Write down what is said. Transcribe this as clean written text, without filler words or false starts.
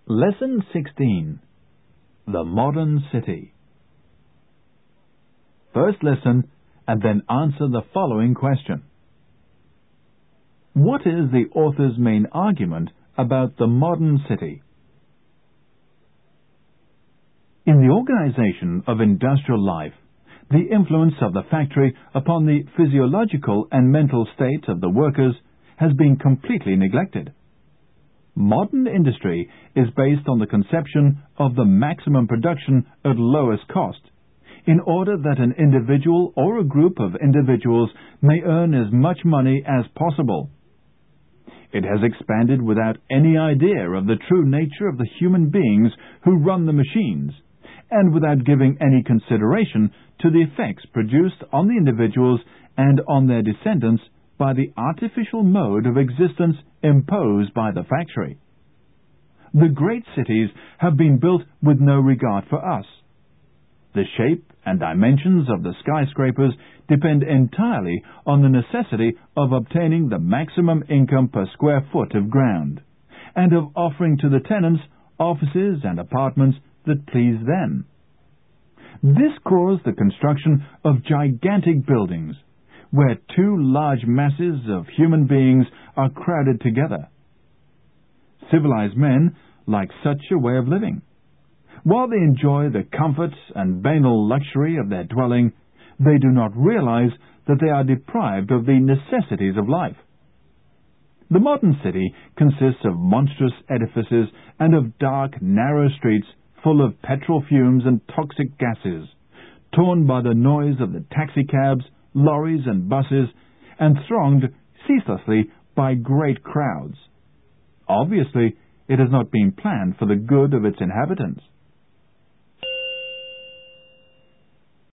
Lesson 16. The Modern City. First listen and then answer the following question. What is the author's main argument about the modern city? In the organization of industrial life, the influence of the factory upon the physiological and mental state of the workers has been completely neglected. Modern industry is based on the conception of the maximum production at lowest cost, in order that an individual or a group of individuals may earn as much money as possible. It has expanded without any idea of the true nature of the human beings who run the machines, and without giving any consideration to the effects produced on the individuals and on their descendants by the artificial mode of existence imposed by the factory. The great cities have been built with no regard for us. The shape and dimensions of the skyscrapers depend entirely on the necessity of obtaining the maximum income per square foot of ground, and of offering to the tenants offices and apartments that please them. This caused the construction of gigantic buildings, where two large masses of human beings are crowded together. Civilized men like such a way of living. While they enjoy the comforts and banal luxury of their dwelling, they do not realize that they are deprived of the necessities of life. The modern city consists of monstrous edifices and of dark, narrow streets full of petrol fumes and toxic gases, torn by the noise of the taxicabs, lorries and buses, and thronged ceaselessly by great crowds. Obviously, it has not been planned for the good of its inhabitants.